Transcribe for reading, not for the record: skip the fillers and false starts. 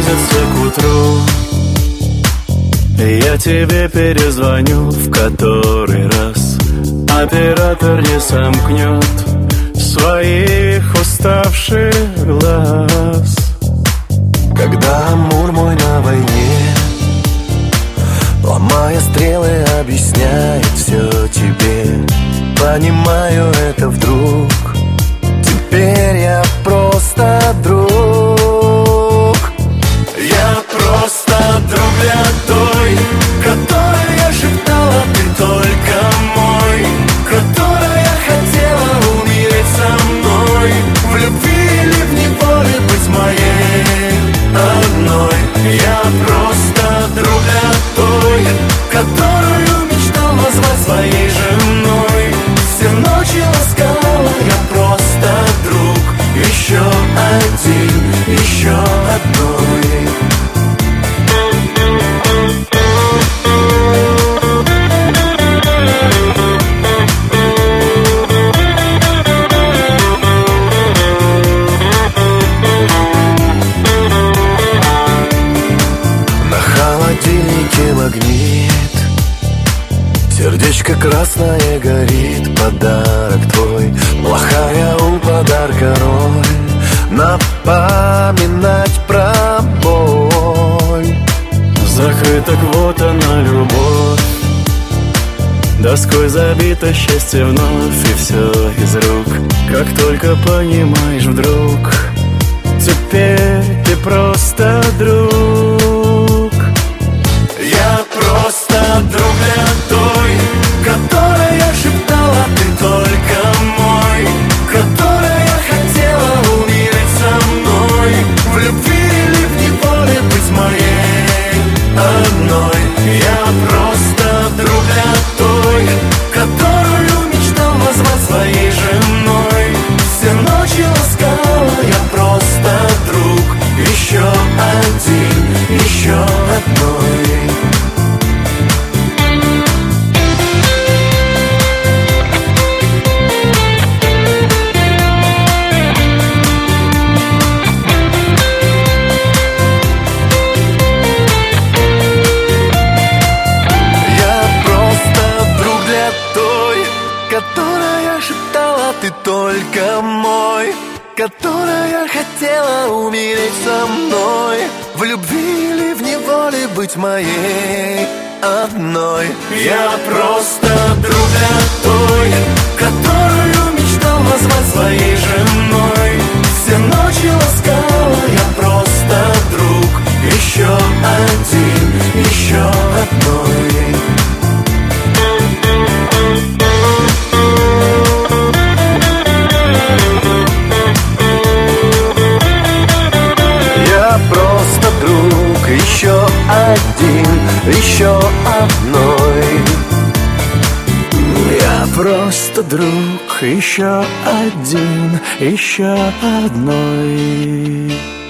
близится к утру, я тебе перезвоню в который раз. Оператор не сомкнет своих уставших глаз. Когда амур мой на войне, ломая стрелы, объясняет все тебе. Понимаю это вдруг, теперь я просто друг. Я просто друг для той, которой я шептала, ты только мой, которая хотела умереть со мной, в любви или в неволе быть моей одной. Я просто друг для той, которую мечтал назвать своей женой. Все ночи ласкала, я просто друг, еще один, еще одной. На холодильнике магнит, сердечко красное горит, подарок твой, плохая у подарка роль, напоминать про боль. Закрыта квота на любовь, доской забито счастье вновь, и все из рук. Как только понимаешь вдруг, теперь ты просто друг. Я просто друг для той, которая шептала, ты только мой, которая хотела умереть со мной, в любви или в неволе быть моей одной. Я просто друг для той, которую мечтал назвать своей женой. Все ночи ласкала, я просто друг, еще один, еще одной. Которая шептала, ты только мой, которая хотела умереть со мной, в любви или в неволе быть моей одной. Я просто друг для той, которую мечтал назвать своей женой. Все ночи ласкала, я просто друг, еще один, еще одной. Я просто друг, еще один, еще одной. Я просто друг, еще один, еще одной.